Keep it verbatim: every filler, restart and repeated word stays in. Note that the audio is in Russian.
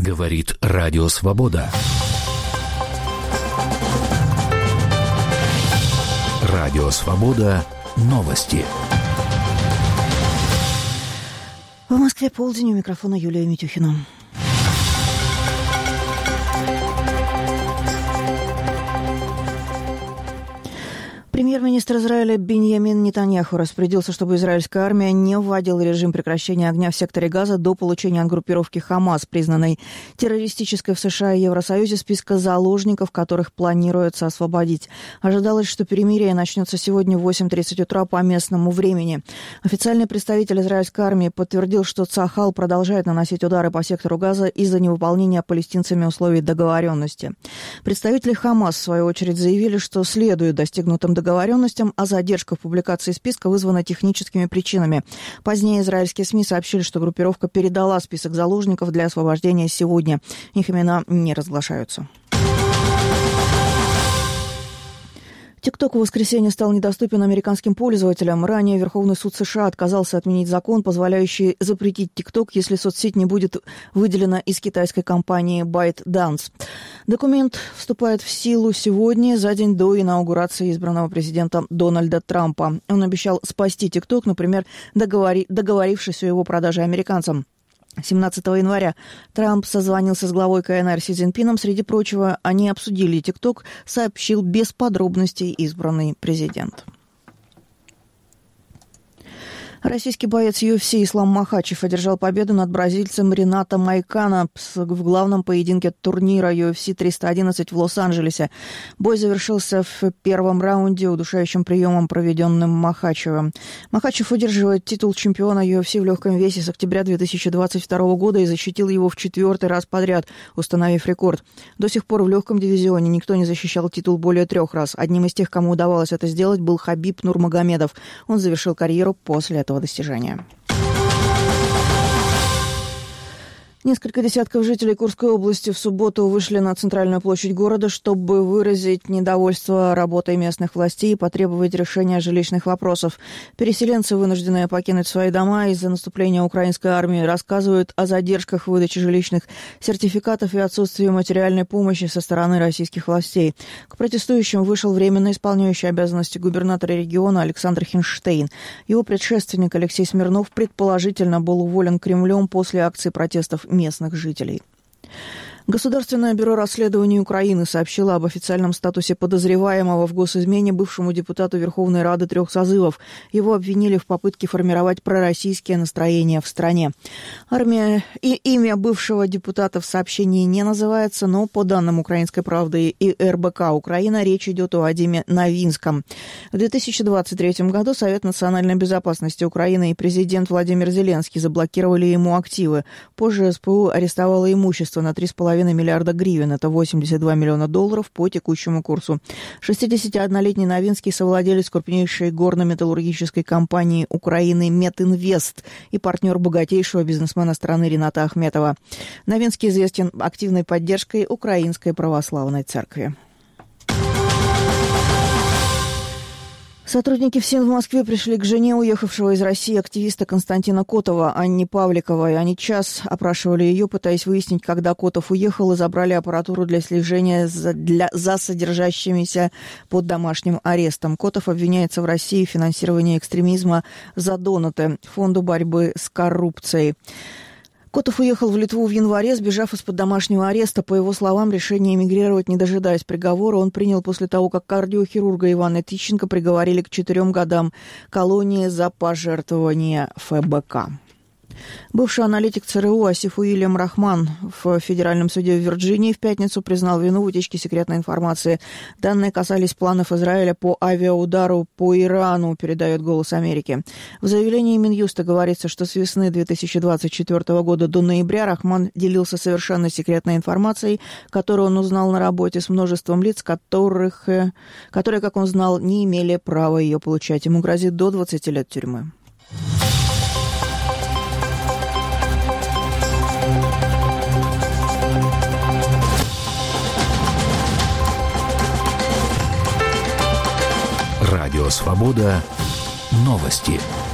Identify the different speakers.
Speaker 1: Говорит Радио Свобода. Радио Свобода. Новости.
Speaker 2: В Москве полдень, у микрофона Юлия Митюхина. Премьер-министр Израиля Биньямин Нетаньяху распорядился, чтобы израильская армия не вводила режим прекращения огня в секторе Газа до получения от группировки «Хамас», признанной террористической в США и Евросоюзе, списка заложников, которых планируется освободить. Ожидалось, что перемирие начнется сегодня в восемь тридцать утра по местному времени. Официальный представитель израильской армии подтвердил, что Цахал продолжает наносить удары по сектору Газа из-за невыполнения палестинцами условий договоренности. Представители «Хамас», в свою очередь, заявили, что следует достигнутым договоренностям, договоренностям, а задержка в публикации списка вызвана техническими причинами. Позднее израильские СМИ сообщили, что группировка передала список заложников для освобождения сегодня. Их имена не разглашаются. ТикТок в воскресенье стал недоступен американским пользователям. Ранее Верховный суд США отказался отменить закон, позволяющий запретить ТикТок, если соцсеть не будет выделена из китайской компании ByteDance. Документ вступает в силу сегодня, за день до инаугурации избранного президента Дональда Трампа. Он обещал спасти ТикТок, например, договори... договорившись о его продаже американцам. семнадцатого января Трамп созвонился с главой КНР Си Цзиньпином. Среди прочего, они обсудили ТикТок, сообщил без подробностей избранный президент. Российский боец ю эф си Ислам Махачев одержал победу над бразильцем Ренато Майкано в главном поединке турнира ю эф си триста одиннадцать в Лос-Анджелесе. Бой завершился в первом раунде удушающим приемом, проведенным Махачевым. Махачев удерживает титул чемпиона ю эф си в легком весе с октября две тысячи двадцать второго года и защитил его в четвертый раз подряд, установив рекорд. До сих пор в легком дивизионе никто не защищал титул более трех раз. Одним из тех, кому удавалось это сделать, был Хабиб Нурмагомедов. Он завершил карьеру после этого достижения. Несколько десятков жителей Курской области в субботу вышли на центральную площадь города, чтобы выразить недовольство работой местных властей и потребовать решения жилищных вопросов. Переселенцы, вынужденные покинуть свои дома из-за наступления украинской армии, рассказывают о задержках в выдаче жилищных сертификатов и отсутствии материальной помощи со стороны российских властей. К протестующим вышел временно исполняющий обязанности губернатора региона Александр Хинштейн. Его предшественник Алексей Смирнов предположительно был уволен Кремлем после акции протестов местных жителей. Государственное бюро расследований Украины сообщило об официальном статусе подозреваемого в госизмене бывшему депутату Верховной Рады трех созывов. Его обвинили в попытке формировать пророссийские настроения в стране. Армия и имя бывшего депутата в сообщении не называется, но по данным «Украинской правды» и эр бэ ка Украина речь идет о Вадиме Новинском. В две тысячи двадцать третьем году Совет национальной безопасности Украины и президент Владимир Зеленский заблокировали ему активы. Позже эс пэ у арестовало имущество на три с половиной миллиарда гривен, это восемьдесят два миллиона долларов по текущему курсу. шестидесятиоднолетний Новинский совладелец крупнейшей горно-металлургической компании Украины «Метинвест» и партнер богатейшего бизнесмена страны Рената Ахметова. Новинский известен активной поддержкой Украинской православной церкви. Сотрудники ФСИН в Москве пришли к жене уехавшего из России активиста Константина Котова, Анне Павликовой. Они час опрашивали ее, пытаясь выяснить, когда Котов уехал, и забрали аппаратуру для слежения за, для, за содержащимися под домашним арестом. Котов обвиняется в России в финансировании экстремизма за донаты Фонду борьбы с коррупцией. Котов уехал в Литву в январе, сбежав из-под домашнего ареста. По его словам, решение эмигрировать, не дожидаясь приговора, он принял после того, как кардиохирурга Ивана Тищенко приговорили к четырем годам колонии за пожертвование эф бэ ка. Бывший аналитик цэ эр у Асиф Уильям Рахман в Федеральном суде в Вирджинии в пятницу признал вину в утечке секретной информации. Данные касались планов Израиля по авиаудару по Ирану, передает «Голос Америки». В заявлении Минюста говорится, что с весны две тысячи двадцать четвёртого года до ноября Рахман делился совершенно секретной информацией, которую он узнал на работе с множеством лиц, которых, которые, как он знал, не имели права ее получать. Ему грозит до двадцати лет тюрьмы.
Speaker 1: Радио Свобода. Новости.